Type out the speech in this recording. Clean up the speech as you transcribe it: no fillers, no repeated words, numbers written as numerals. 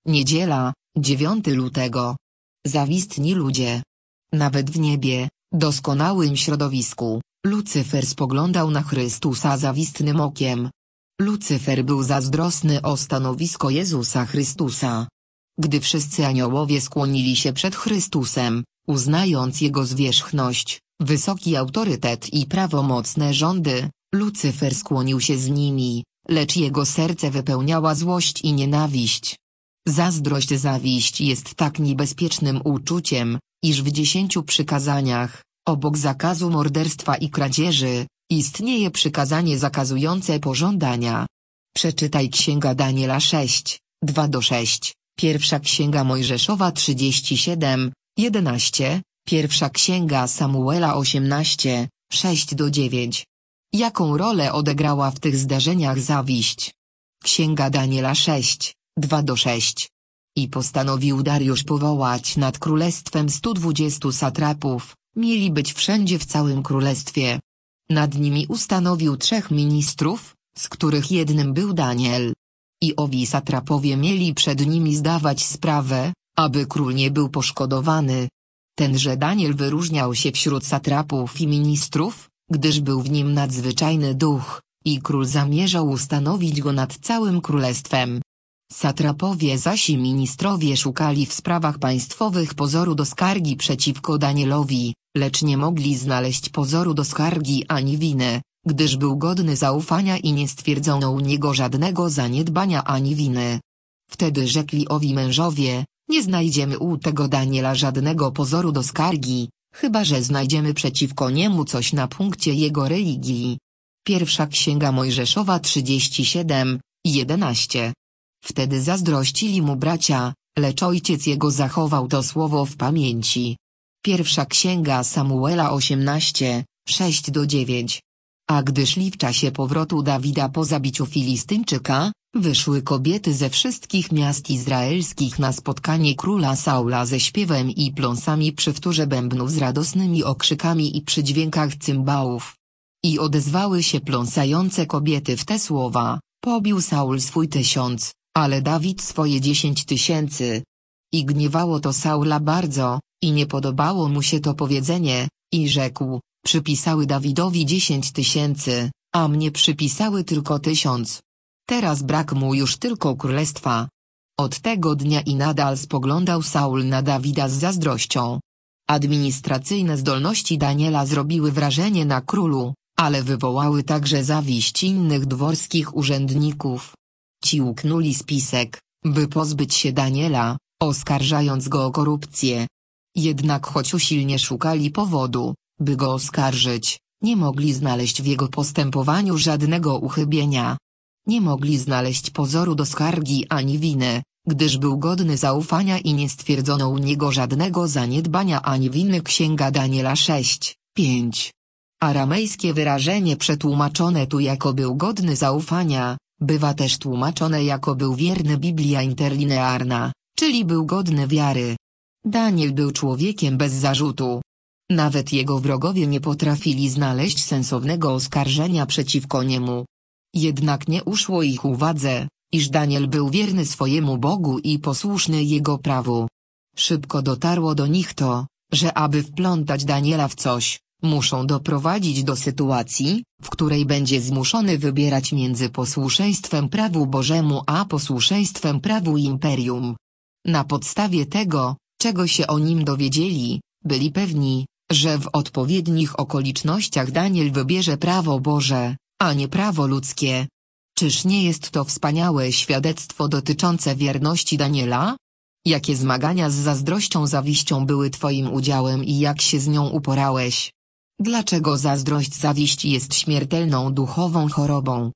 Niedziela, 9 lutego. Zawistni ludzie. Nawet w niebie, doskonałym środowisku, Lucyfer spoglądał na Chrystusa zawistnym okiem. Lucyfer był zazdrosny o stanowisko Jezusa Chrystusa. Gdy wszyscy aniołowie skłonili się przed Chrystusem, uznając Jego zwierzchność, wysoki autorytet i prawomocne rządy, Lucyfer skłonił się z nimi, lecz jego serce wypełniała złość i nienawiść. Zazdrość jest tak niebezpiecznym uczuciem, iż w 10 przykazaniach, obok zakazu morderstwa i kradzieży, istnieje przykazanie zakazujące pożądania. Przeczytaj Księga Daniela 6, 2-6, Pierwsza Księga Mojżeszowa 37, 11, Pierwsza Księga Samuela 18, 6-9. Jaką rolę odegrała w tych zdarzeniach zawiść? Księga Daniela 6, 2-6. I postanowił Dariusz powołać nad królestwem 120 satrapów, mieli być wszędzie w całym królestwie. Nad nimi ustanowił 3 ministrów, z których jednym był Daniel. I owi satrapowie mieli przed nimi zdawać sprawę, aby król nie był poszkodowany. Tenże Daniel wyróżniał się wśród satrapów i ministrów, gdyż był w nim nadzwyczajny duch, i król zamierzał ustanowić go nad całym królestwem. Satrapowie zaś i ministrowie szukali w sprawach państwowych pozoru do skargi przeciwko Danielowi, lecz nie mogli znaleźć pozoru do skargi ani winy, gdyż był godny zaufania i nie stwierdzono u niego żadnego zaniedbania ani winy. Wtedy rzekli owi mężowie: nie znajdziemy u tego Daniela żadnego pozoru do skargi, chyba że znajdziemy przeciwko niemu coś na punkcie jego religii. Pierwsza Księga Mojżeszowa 37, 11. Wtedy zazdrościli mu bracia, lecz ojciec jego zachował to słowo w pamięci. Pierwsza Księga Samuela 18, 6-9. A gdy szli w czasie powrotu Dawida po zabiciu Filistyńczyka, wyszły kobiety ze wszystkich miast izraelskich na spotkanie króla Saula ze śpiewem i pląsami przy wtórze bębnów, z radosnymi okrzykami i przy dźwiękach cymbałów. I odezwały się pląsające kobiety w te słowa: pobił Saul swój 1000, ale Dawid swoje 10 000. I gniewało to Saula bardzo, i nie podobało mu się to powiedzenie, i rzekł: przypisały Dawidowi 10 000, a mnie przypisały tylko 1000. Teraz brak mu już tylko królestwa. Od tego dnia i nadal spoglądał Saul na Dawida z zazdrością. Administracyjne zdolności Daniela zrobiły wrażenie na królu, ale wywołały także zawiść innych dworskich urzędników. Ci uknuli spisek, by pozbyć się Daniela, oskarżając go o korupcję. Jednak choć usilnie szukali powodu, by go oskarżyć, nie mogli znaleźć w jego postępowaniu żadnego uchybienia. Nie mogli znaleźć pozoru do skargi ani winy, gdyż był godny zaufania i nie stwierdzono u niego żadnego zaniedbania ani winy. Księga Daniela 6, 5. Aramejskie wyrażenie przetłumaczone tu jako był godny zaufania, bywa też tłumaczone jako był wierny. Biblia interlinearna, czyli był godny wiary. Daniel był człowiekiem bez zarzutu. Nawet jego wrogowie nie potrafili znaleźć sensownego oskarżenia przeciwko niemu. Jednak nie uszło ich uwadze, iż Daniel był wierny swojemu Bogu i posłuszny Jego prawu. Szybko dotarło do nich to, że aby wplątać Daniela w coś, muszą doprowadzić do sytuacji, w której będzie zmuszony wybierać między posłuszeństwem prawu Bożemu a posłuszeństwem prawu imperium. Na podstawie tego, czego się o nim dowiedzieli, byli pewni, że w odpowiednich okolicznościach Daniel wybierze prawo Boże, a nie prawo ludzkie. Czyż nie jest to wspaniałe świadectwo dotyczące wierności Daniela? Jakie zmagania z zazdrością, zawiścią były twoim udziałem i jak się z nią uporałeś? Dlaczego zazdrość, zawiść jest śmiertelną duchową chorobą?